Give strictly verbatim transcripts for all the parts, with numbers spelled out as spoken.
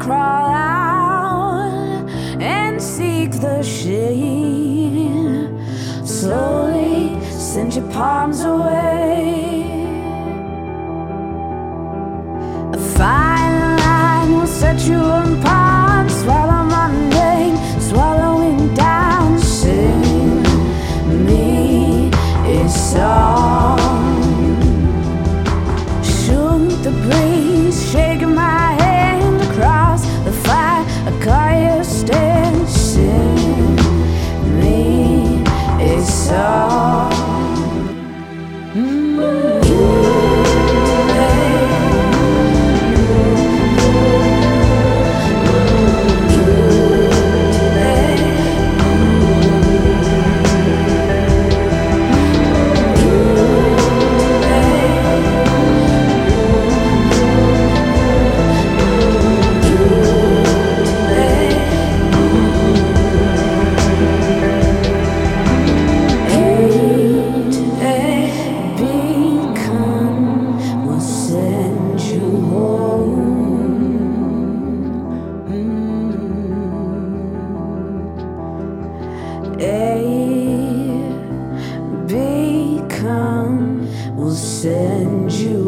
crawl out and seek the shade. Slowly send your palms away. A fine line will set you apart. Swallow my name, swallowing down. Sing me a song. Shoot the breeze, shaking my hand across the fire. I call you stand. Sing me a song. Mm-hmm. Become will send you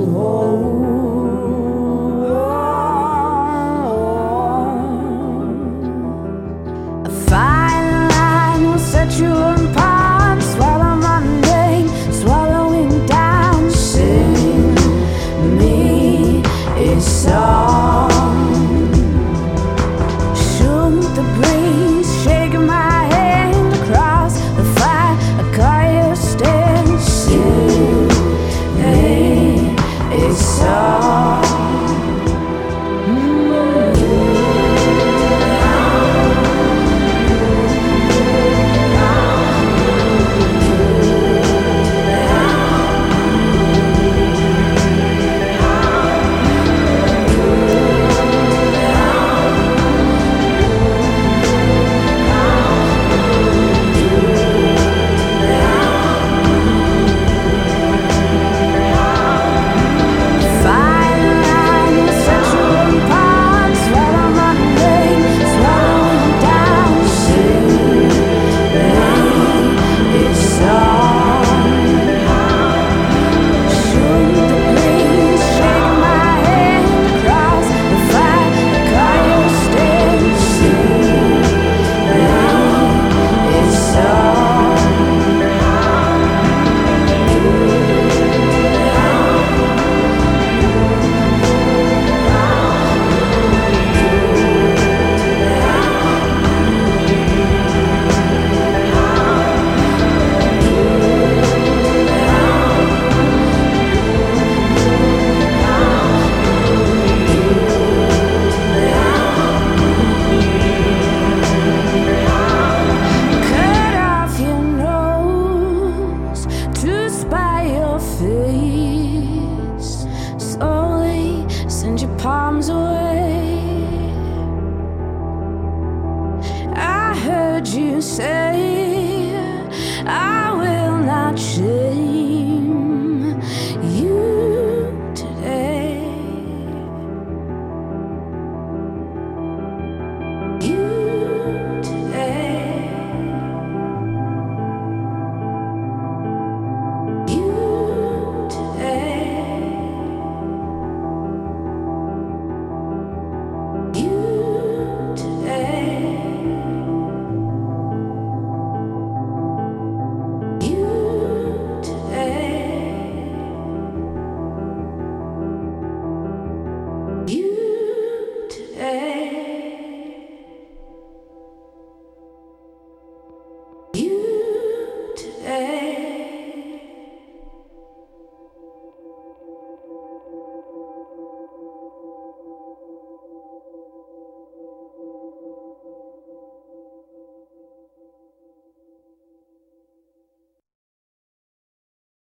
home. A fine line will set you apart. Swallow my name, swallowing down. Sing me a song. Shoot the breeze, shaking my hand across the fire. I call you stand. Sing me a song. Slowly send your palms away. I heard you say I will not change.